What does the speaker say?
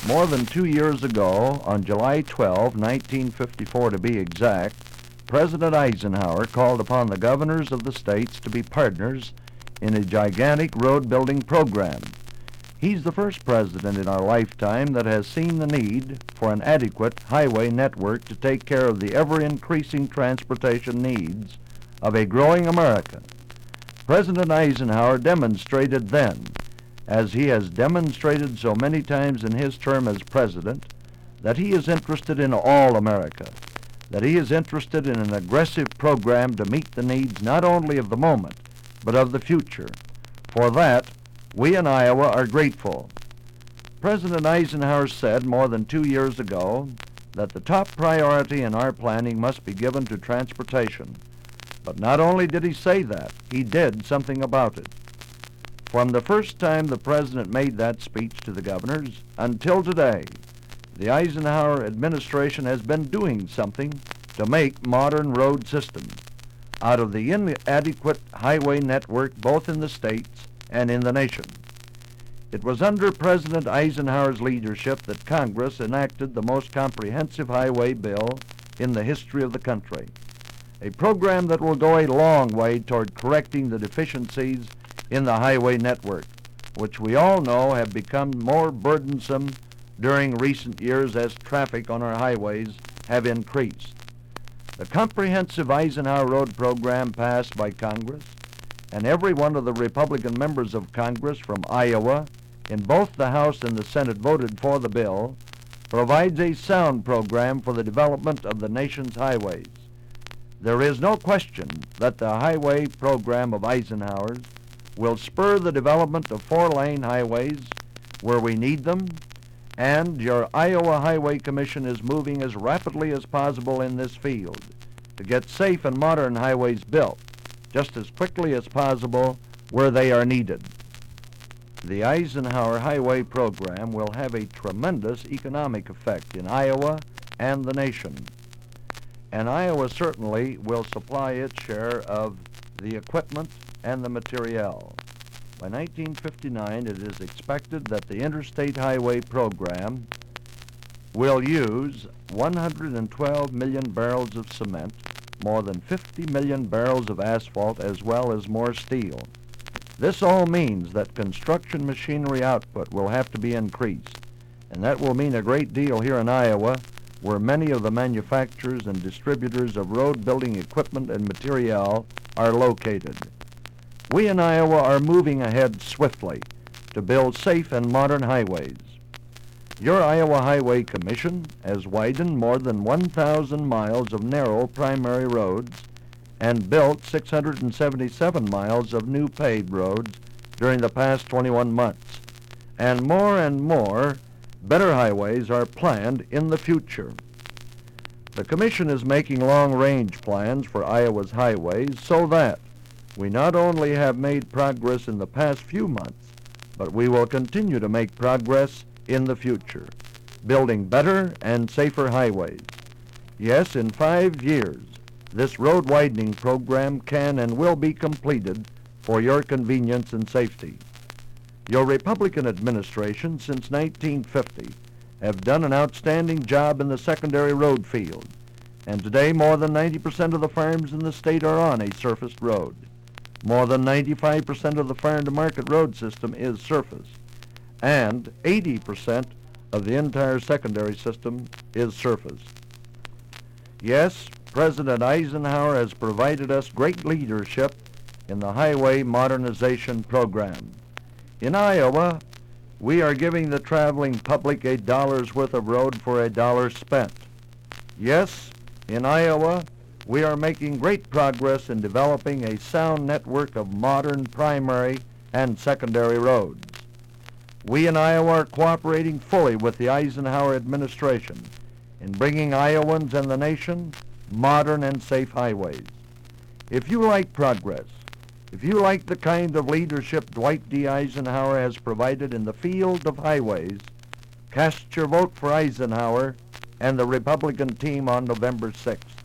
More than 2 years ago, on July 12, 1954 to be exact, President Eisenhower called upon the governors of the states to be partners in a gigantic road-building program. He's the first president in our lifetime that has seen the need for an adequate highway network to take care of the ever-increasing transportation needs of a growing America. President Eisenhower demonstrated then, as he has demonstrated so many times in his term as president, that he is interested in all America, that he is interested in an aggressive program to meet the needs not only of the moment, but of the future. For that, we in Iowa are grateful. President Eisenhower said more than 2 years ago that the top priority in our planning must be given to transportation. But not only did he say that, he did something about it. From the first time the president made that speech to the governors until today, the Eisenhower administration has been doing something to make modern road systems out of the inadequate highway network both in the states and in the nation. It was under President Eisenhower's leadership that Congress enacted the most comprehensive highway bill in the history of the country, a program that will go a long way toward correcting the deficiencies in the highway network, which we all know have become more burdensome during recent years as traffic on our highways have increased. The comprehensive Eisenhower Road program passed by Congress, and every one of the Republican members of Congress from Iowa in both the House and the Senate voted for the bill, provides a sound program for the development of the nation's highways. There is no question that the highway program of Eisenhower's will spur the development of four-lane highways where we need them, and your Iowa Highway Commission is moving as rapidly as possible in this field to get safe and modern highways built just as quickly as possible where they are needed. The Eisenhower Highway Program will have a tremendous economic effect in Iowa and the nation, and Iowa certainly will supply its share of the equipment and the materiel. By 1959, it is expected that the Interstate Highway Program will use 112 million barrels of cement, more than 50 million barrels of asphalt, as well as more steel. This all means that construction machinery output will have to be increased, and that will mean a great deal here in Iowa, where many of the manufacturers and distributors of road-building equipment and material are located. We in Iowa are moving ahead swiftly to build safe and modern highways. Your Iowa Highway Commission has widened more than 1,000 miles of narrow primary roads and built 677 miles of new paved roads during the past 21 months. And more better highways are planned in the future. The Commission is making long-range plans for Iowa's highways so that we not only have made progress in the past few months, but we will continue to make progress in the future, building better and safer highways. Yes, in 5 years, this road widening program can and will be completed for your convenience and safety. Your Republican administration since 1950 have done an outstanding job in the secondary road field, and today more than 90% of the farms in the state are on a surfaced road. More than 95% of the farm-to-market road system is surface, and 80% of the entire secondary system is surface. Yes, President Eisenhower has provided us great leadership in the highway modernization program. In Iowa, we are giving the traveling public $1 worth of road for $1 spent. Yes, in Iowa, we are making great progress in developing a sound network of modern primary and secondary roads. We in Iowa are cooperating fully with the Eisenhower administration in bringing Iowans and the nation modern and safe highways. If you like progress, if you like the kind of leadership Dwight D. Eisenhower has provided in the field of highways, cast your vote for Eisenhower and the Republican team on November 6th.